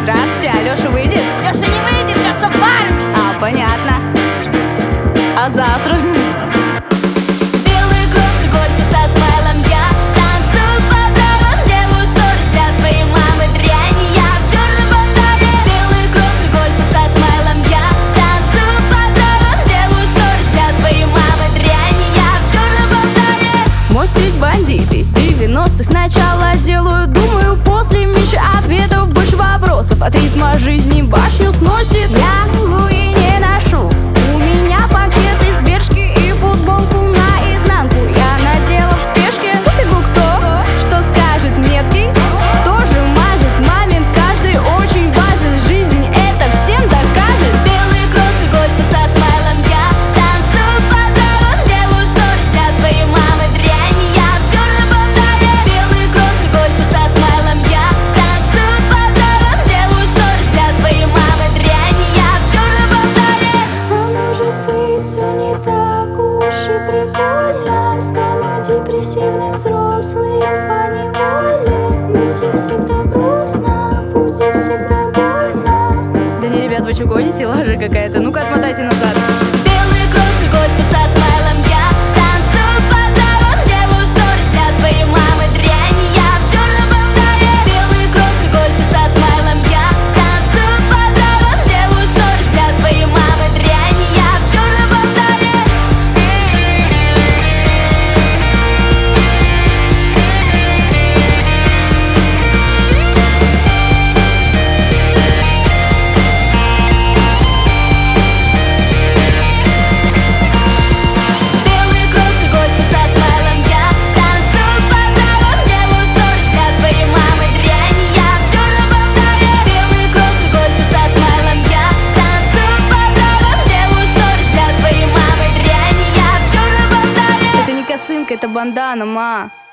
Здравствуйте, а Лёша выйдет? Лёша не выйдет, Лёша в армии. А, понятно. А завтра? Белые кроссы, гольфы со смайлом. Я танцую по правам, делаю сторис для твоей мамы. Дрянь, я в чёрном бандане. Белые кроссы, гольфы со смайлом. Я танцую по правам, делаю сторис для твоей мамы. Дрянь, я в чёрном бандане. Мой стиль бандит из 90-х. Сначала делаю, думаю, после меньше ответов, больше вопросов. От ритма жизни башню сносит. Я Луи не ношу. У меня пакет из Бершки и футболку наизнанку я надела в спешке. Пофигу кто, что скажет меткий, тоже мажет. Момент каждый очень важен. Жизнь это всем докажет. Белые кроссы, гольфы со смайлом. Я танцую по правам, делаю сторис для твоей мамы. Дрянь, я в чёрном бандане. Белые кроссы, гольфы со смайлом. Я танцую по правам, делаю сторис для твоей мамы. Дрянь, я в чёрном бандане. А может быть, все не так уж и прикольно. Стану депрессивным взрослым поневоле. Будет всегда грустно, будет всегда больно. Да не, ребят, вы что гоните? Лажа какая-то. Ну-ка, отмотайте назад. Белые кроссы, гольфы со смайлом. Я танцую по правам, делаю сторис для твоей мамы. Дрянь, я в чёрном бандане. Белые кроссы, гольфы со смайлом. Я танцую по правам, делаю сторис для твоей мамы. Дрянь, я в чёрном бандане. Белые кроссы, гольфы со смайлом. Я танцую по правам, делаю сторис для твоей мамы. Дрянь, я в чёрном бандане. Белые кроссы, гольфы со смайлом. Я танцую по правам, делаю сторис для твоей мамы. Дрянь, я в чёрном бандане. Это не косынка, это бандана, ма.